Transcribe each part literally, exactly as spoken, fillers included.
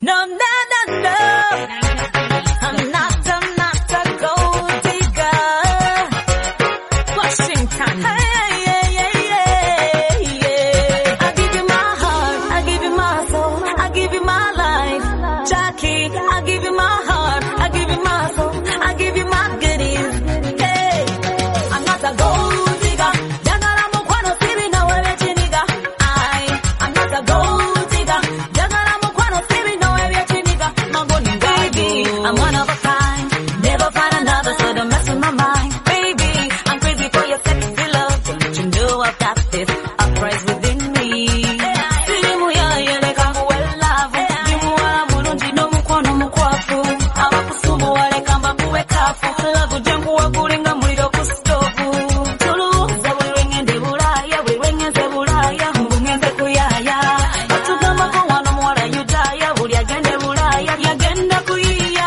No, no, no, no. I'm not, I'm not a gold digger. Washington. Hey, yeah, yeah, yeah, yeah. I give you my heart, I give you my soul, I give you my life. Jackie, I give you my heart, I give you my soul, I give you my goodies. Hey, I'm not a gold digger. Jagala mukwano sibi na wewe chiniga. I, I'm not a gold digger. Jagala mukwano sibi na wewe chiniga. Mangoni baby, I'm one of a kind. Never find another, so don't mess with my mind. Baby, I'm crazy for your sexy love. Don't you know I've got this uprise within me? Silimu ya yeleka well love. Jimuwala mulungi no mukwano mukwafu. Abakusumu wale kamba kuwe kafu. Love jangu wakulinga muliro ku stove. Tuluza buli wengende bulaya, buli wengeze bulaya, mbungeze kuyaya. Batugamba ko wano muwala yudaya, buli agende bulaya, yagenda kuyiya.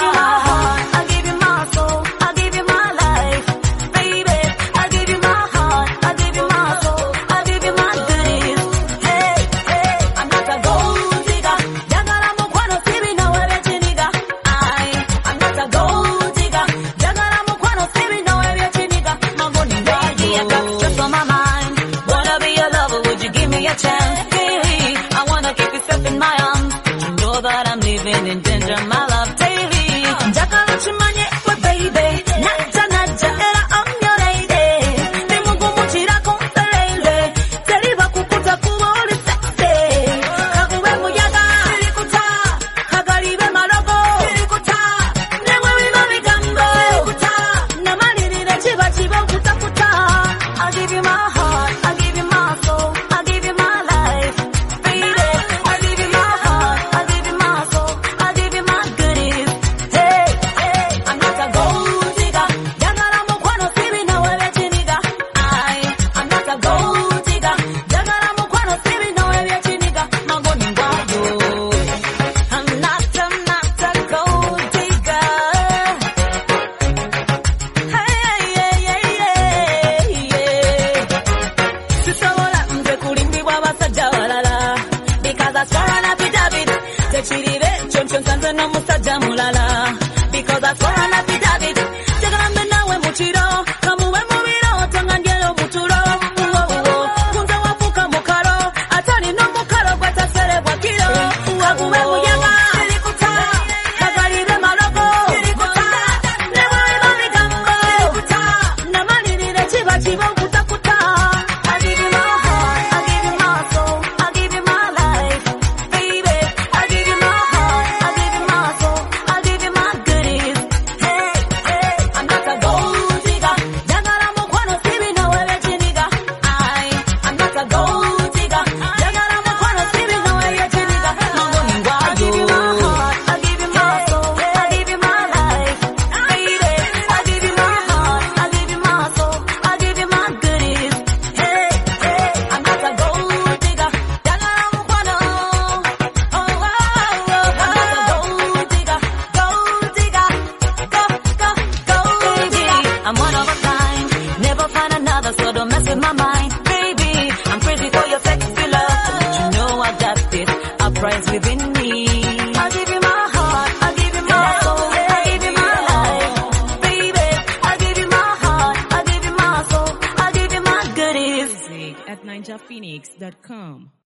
I give you my heart, I give you my soul, I give you my life. Baby, I give you my heart, I give you my soul, I give you my goodies. Hey, hey, I'm not a gold digger. Jagala mukwano sibi na wewe chiniga. I, I'm not a gold digger. Jagala mukwano sibi na wewe chiniga. Mangoni baby, I got stress on my mind. Wanna be your lover, would you give me a chance? Hey, I wanna keep you safe in my arms. You know that I'm living in danger, my love daily. Jagala chimanye we baby. Naja naja era I'm your lady. Nimungu muchira konselele. Teriba kukuta kuwa oli sexy. Kaguwe muyaga. Sirikuta. Kagalibe malogo. Sirikuta. Nemwe wino migambo. Sirikuta. Namalirire chiba chiba kuta kuta. I give you my heart, I give you my soul, I give you my life. Baby, I give you my heart, I give you my soul, I give you my goodies. Hey, hey, I'm not a gold digger. Jagala mukwano sibi na wewe chiniga. I, I'm not a gold digger. Jagala mukwano sibi na wewe chiniga. Mangoni ngwayo. I'm not, I'm not a gold digger. Hey, yeah, yeah, yeah, yeah. Sisobola nze kulimbibwa abasajja balala. Because I swear on affidavit, tekiribe kyoncho nsanze n'omusajja mulala. Because I swear on affidavit, njagala mbe nawe mu kiro, kamuwe mu biro, tongandyera omutulo. Uwo, kunze wafuuka mukalo, ate alina omukalo gwe taserebwa kiro. Kaguwe muyaga. Sirikuta. Kagalibe malogo. Sirikuta. Ne bw'oliba bigambo. Sirikuta. Namalirire kiba kiba okutakuta. I give you my heart, I give you my soul, I give you my life. Baby, I give you my heart, I give you my soul, I give you my goodies. Hey, hey, I'm not a gold digger. Jagala mukwano sibi na wewe chiniga. I, I'm not a gold digger. Jagala mukwano sibi na wewe chiniga. Mangoni ngwayo. I give you my heart, I give you my soul, I give you my life. Baby, I give you my heart, I give you my soul, I give you my goodies. Hey, hey, I'm not a gold digger. Jagala mukwano. Oh, oh, oh, I'm not a gold digger. Gold digger. Go, go, gold digger. I'm one of a kind. Never find another, so don't mess with my mind. Baby, I'm crazy for your sexy love. Don't you know I got this uprise within me? I give you my heart, I give you my soul, I give you my life. Baby, I give you my heart, I give you my soul, I give you my goodies. Music at ninja phoenix dot com.